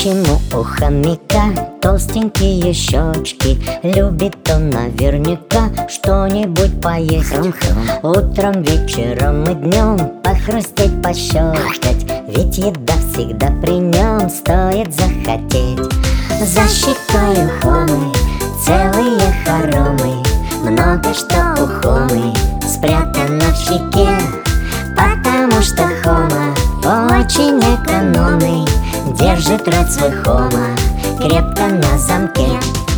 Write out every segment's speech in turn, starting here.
Почему у хомяка толстенькие щечки? Любит он наверняка что-нибудь поесть. Утром, вечером и днем похрустеть, пощелкать, ведь еда всегда при нем, стоит захотеть. За щекой у хомы целые хоромы, много что у хомы спрятано в щеке, потому что хома очень экономный, держит рот свой хома крепко на замке.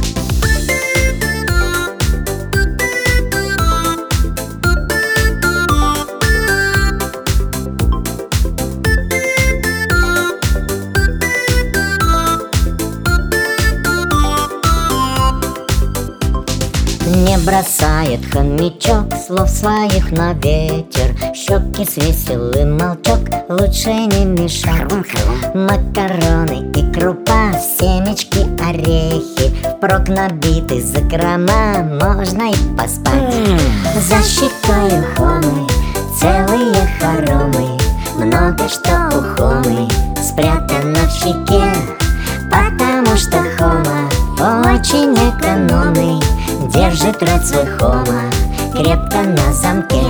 Не бросает хомячок слов своих на ветер, щеки свесил и молчок, лучше не мешать. Макароны и крупа, семечки, орехи впрок набиты закрома, можно и поспать. За щекой у хомы целые хоромы, много что у хомы спрятано в щеке, потому что хома очень экономный, держит рот свой хома крепко на замке.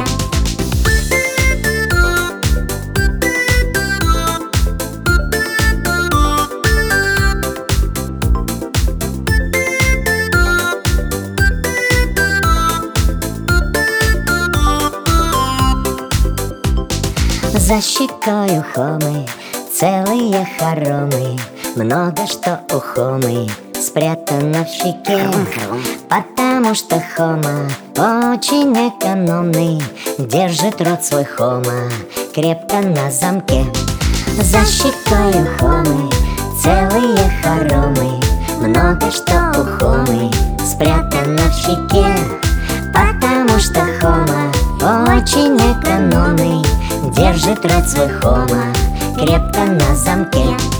За щекой у хомы целые хоромы, много что у хомы спрятано в щеке, потому что хома очень экономный, держит рот свой хома крепко на замке. За щекой у хомы целые хоромы, много что у хомы спрятано в щеке, потому что хома очень экономный, держит рот свой хома крепко на замке.